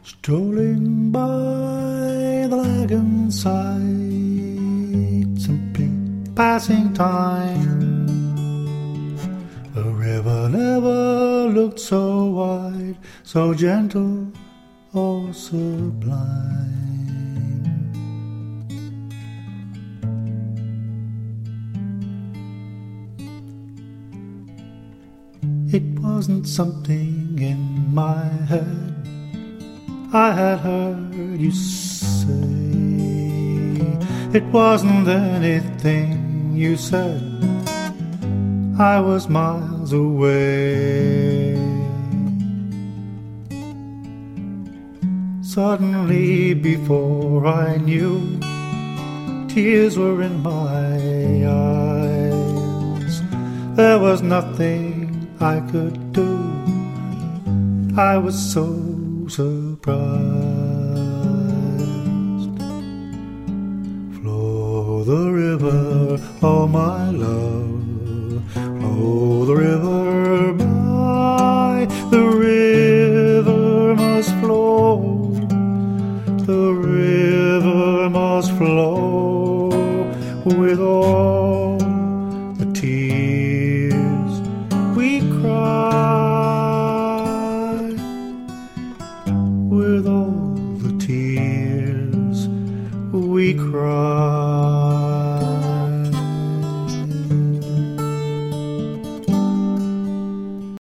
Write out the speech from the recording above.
Strolling by the lagoon side, simply passing time. The river never looked so wide, so gentle, or sublime. It wasn't something in my head I had heard you say. It wasn't anything you said, I was miles away. Suddenly, before I knew, tears were in my eyes. There was nothing I could do, I was so surprised. Flow the river, oh my love, flow the river by. The river must flow, the river must flow with all